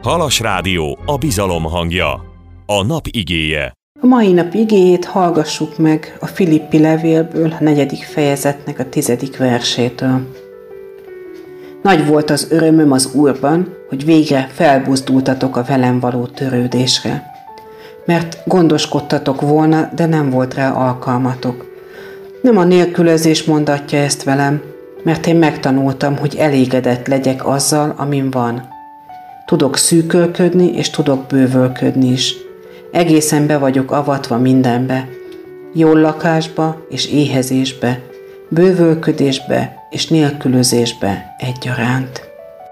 Halas Rádió, a bizalom hangja. A nap igéje. A mai nap igéjét hallgassuk meg a Filippi levélből, a 4. fejezetnek a 10. versétől. Nagy volt az örömöm az Úrban, hogy végre felbuzdultatok a velem való törődésre. Mert gondoskodtatok volna, de nem volt rá alkalmatok. Nem a nélkülözés mondatja ezt velem, mert én megtanultam, hogy elégedett legyek azzal, amin van. Tudok szűkölködni, és tudok bővölködni is. Egészen be vagyok avatva mindenbe, jól lakásba és éhezésbe, bővölködésbe és nélkülözésbe egyaránt.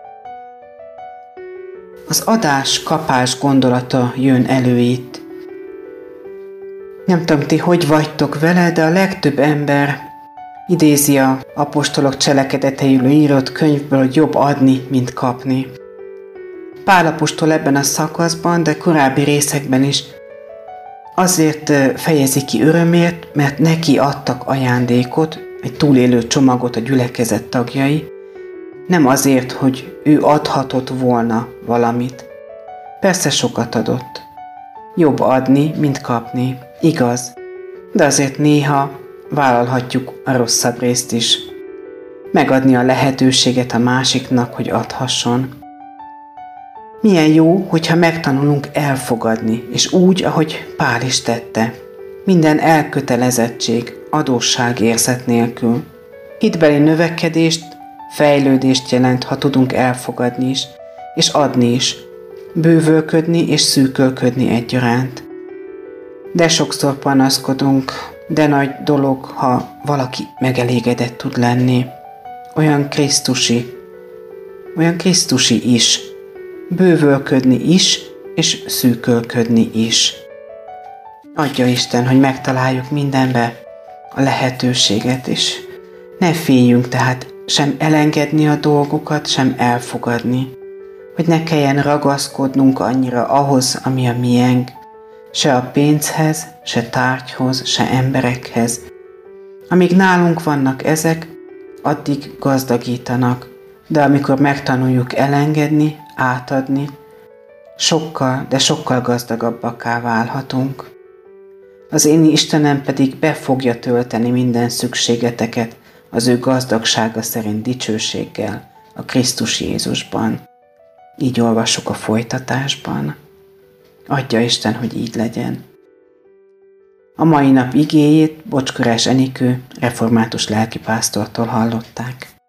Az adás-kapás gondolata jön elő itt. Nem tudom, ti hogy vagytok vele, de a legtöbb ember idézi a apostolok cselekedeteiről írott könyvből, hogy jobb adni, mint kapni. Pál apostol ebben a szakaszban, de korábbi részekben is azért fejezi ki örömért, mert neki adtak ajándékot, egy túlélő csomagot a gyülekezet tagjai, nem azért, hogy ő adhatott volna valamit. Persze sokat adott. Jobb adni, mint kapni. Igaz, de azért néha vállalhatjuk a rosszabb részt is. Megadni a lehetőséget a másiknak, hogy adhasson. Milyen jó, hogyha megtanulunk elfogadni, és úgy, ahogy Pál is tette. Minden elkötelezettség, adósságérzet nélkül. Hitbeli növekedést, fejlődést jelent, ha tudunk elfogadni is, és adni is, bővölködni és szűkölködni egyaránt. De sokszor panaszkodunk, de nagy dolog, ha valaki megelégedett tud lenni. Olyan Krisztusi is. Bővölködni is, és szűkölködni is. Adja Isten, hogy megtaláljuk mindenbe a lehetőséget, és ne féljünk tehát sem elengedni a dolgokat, sem elfogadni, hogy ne kelljen ragaszkodnunk annyira ahhoz, ami a miénk, se a pénzhez, se tárgyhoz, se emberekhez. Amíg nálunk vannak ezek, addig gazdagítanak, de amikor megtanuljuk elengedni, átadni, sokkal, de sokkal gazdagabbakká válhatunk. Az én Istenem pedig be fogja tölteni minden szükségeteket az ő gazdagsága szerint dicsőséggel a Krisztus Jézusban. Így olvassuk a folytatásban. Adja Isten, hogy így legyen. A mai nap igéjét Bocskörás Enikő református lelkipásztortól hallották.